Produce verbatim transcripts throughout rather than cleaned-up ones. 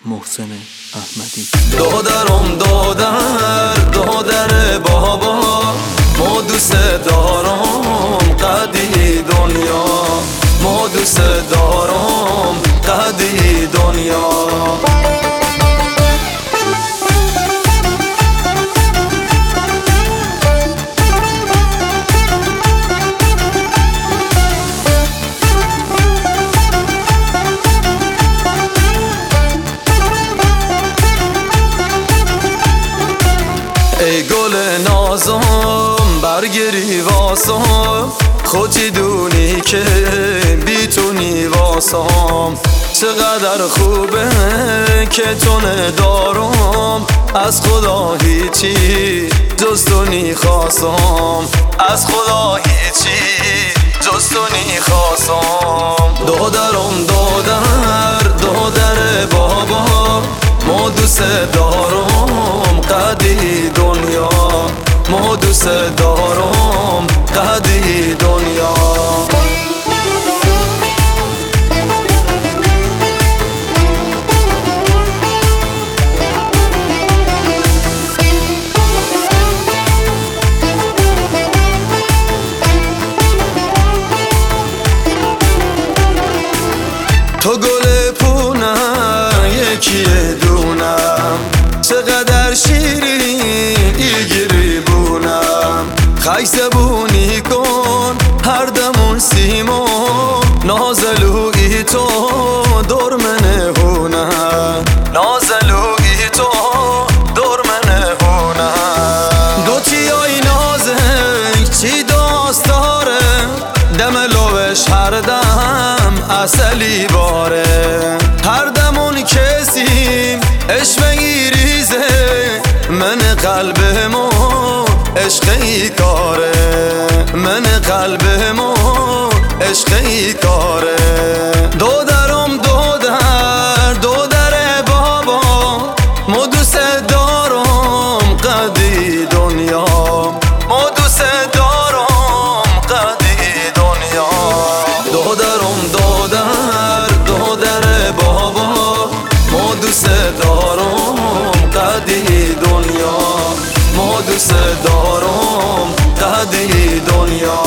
محسن احمدی. دادرم دادر دادر بابا، ما دوست دارم قدی دنیا، ما دوست دارم قدی دنیا. ای گل نازم برگری واسم، خودی دونی که بیتونی واسم. چقدر خوبه که تو ندارم، از خدا هیچی جز تو نخواستم، از خدا هیچی جز تو نخواستم. دادرم دادر دادر بابا، ما دوست دارم قدی دنیا، ما دوست دارم قدی دنیا. تو گل پونه یکی دونم، چقدر شیرین ایگری بونم. خیزبونی کن هر دمون سیمو، نازلوی تو دور منه هونه، نازلوی تو دور منه هونه. دو تیای نازک چی داست داره، دم لوش هر دم اصلی باره. هر دمون کسیم عشقی ریزه، من قلبمو عشقی کاره، من قلبمو عشقی کاره. دادرم دادر دادر بابا، ما دوست دارم قدی دنیا، ما دوست دارم قدی دنیا. دادرم دادر دادر بابا، ما دوست دارم قدی دنیا، ما دوست دارم قدی دنیا.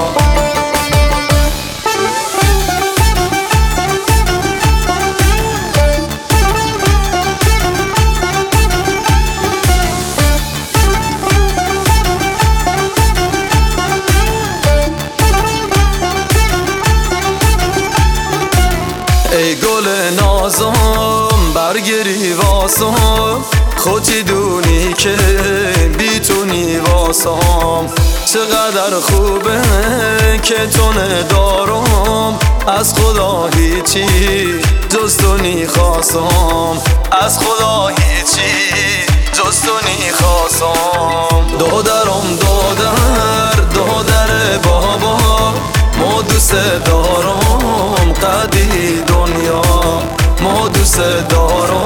ای گل نازم برگری واسم، خودی دونی که بیتونی واسم. چقدر خوبه که تو ندارم، از خدا هیچی جز تو نخواستم، از خدا هیچی جز تو نخواستم. دادرم دادر دادر بابا، ما دوست دارم قدی دنیا، ما دوست دارم